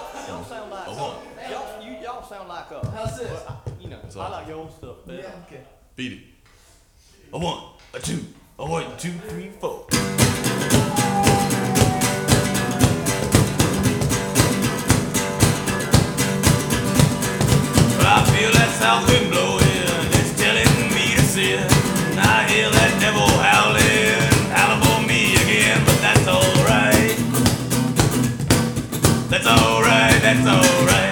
Y'all sound like y'all sound like How's this? you know, all. I like your old stuff better. Yeah, okay. Beat it. A one, a two, a 1, 2, 3, 4. I feel that south wind blowing, it's telling me to sin. I hear that devil howling for me again, but that's alright. That's alright, that's alright.